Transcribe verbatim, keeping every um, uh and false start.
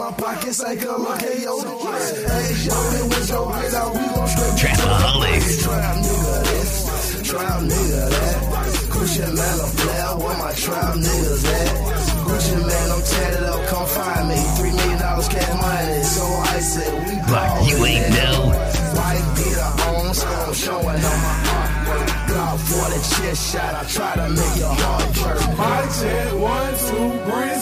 my pockets like a look yo. Hey, yo, it was your bitch out, we gon' straight. Trapaholics. Trap nigga this, trap nigga that. Christian man, a player, where my trap niggas at? Christian man, I'm tatted up, come find me. Three million dollars cash money, so I said we But you ain't know. White beater on, so I'm showing on my artwork. Glock for the chest shot, I try to make your heart jerk. My check, one, two, breeze.